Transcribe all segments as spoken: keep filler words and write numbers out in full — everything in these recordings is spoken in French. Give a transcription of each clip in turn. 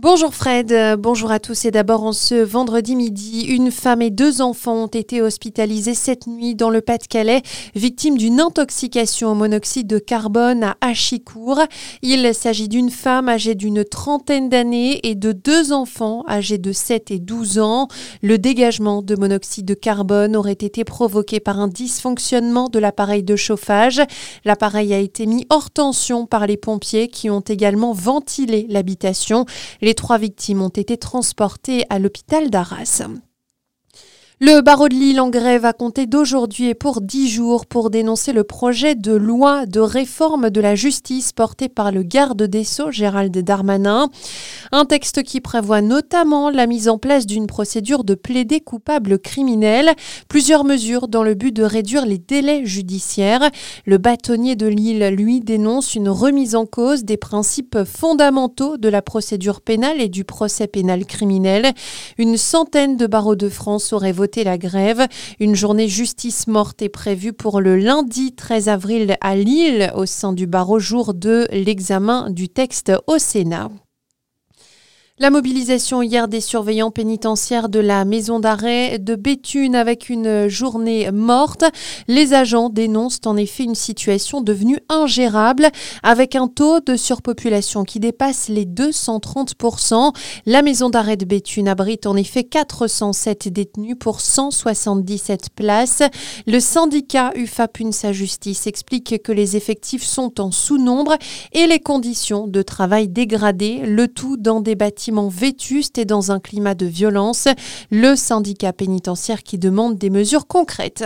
Bonjour Fred, euh, bonjour à tous et d'abord en ce vendredi midi, une femme et deux enfants ont été hospitalisés cette nuit dans le Pas-de-Calais, victimes d'une intoxication au monoxyde de carbone à Hachicourt. Il s'agit d'une femme âgée d'une trentaine d'années et de deux enfants âgés de sept et douze ans. Le dégagement de monoxyde de carbone aurait été provoqué par un dysfonctionnement de l'appareil de chauffage. L'appareil a été mis hors tension par les pompiers qui ont également ventilé l'habitation. Les trois victimes ont été transportées à l'hôpital d'Arras. Le barreau de Lille en grève a compté d'aujourd'hui et pour dix jours pour dénoncer le projet de loi de réforme de la justice porté par le garde des Sceaux, Gérald Darmanin. Un texte qui prévoit notamment la mise en place d'une procédure de plaidé coupable criminel. Plusieurs mesures dans le but de réduire les délais judiciaires. Le bâtonnier de Lille, lui, dénonce une remise en cause des principes fondamentaux de la procédure pénale et du procès pénal criminel. Une centaine de barreaux de France auraient voté la grève. Une journée justice morte est prévue pour le lundi treize avril à Lille au sein du barreau, jour de l'examen du texte au Sénat. La mobilisation hier des surveillants pénitentiaires de la maison d'arrêt de Béthune avec une journée morte. Les agents dénoncent en effet une situation devenue ingérable avec un taux de surpopulation qui dépasse les deux cent trente pour cent. La maison d'arrêt de Béthune abrite en effet quatre cent sept détenus pour cent soixante-dix-sept places. Le syndicat U F A P UNSA Justice explique que les effectifs sont en sous-nombre et les conditions de travail dégradées, le tout dans des bâtiments vétustes et dans un climat de violence. Le syndicat pénitentiaire qui demande des mesures concrètes.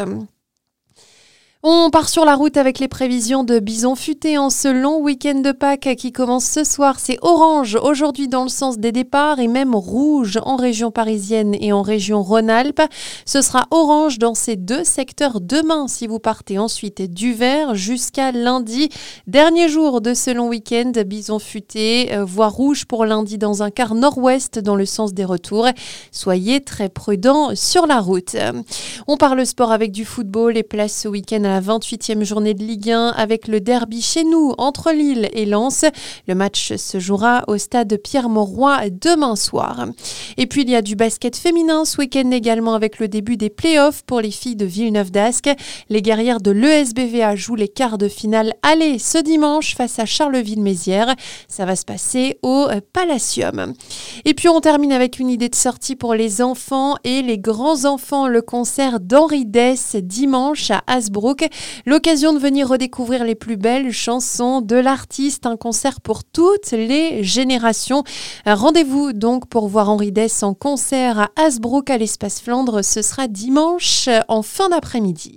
On part sur la route avec les prévisions de Bison Futé en ce long week-end de Pâques qui commence ce soir. C'est orange aujourd'hui dans le sens des départs et même rouge en région parisienne et en région Rhône-Alpes. Ce sera orange dans ces deux secteurs demain si vous partez ensuite du vert jusqu'à lundi. Dernier jour de ce long week-end, Bison Futé, euh, voie rouge pour lundi dans un quart nord-ouest dans le sens des retours. Soyez très prudents sur la route. On parle sport avec du football et place ce week-end à la vingt-huitième journée de Ligue un avec le derby chez nous entre Lille et Lens. Le match se jouera au stade Pierre-Mauroy demain soir. Et puis il y a du basket féminin ce week-end également avec le début des playoffs pour les filles de Villeneuve-d'Ascq. Les guerrières de l'E S B V A jouent les quarts de finale aller ce dimanche face à Charleville-Mézières. Ça va se passer au Palacium. Et puis on termine avec une idée de sortie pour les enfants et les grands-enfants. Le concert d'Henri Dess dimanche à Hasbrook. L'occasion de venir redécouvrir les plus belles chansons de l'artiste, un concert pour toutes les générations. Rendez-vous donc pour voir Henri Dess en concert à Hasbrook à l'Espace Flandre. Ce sera dimanche en fin d'après-midi.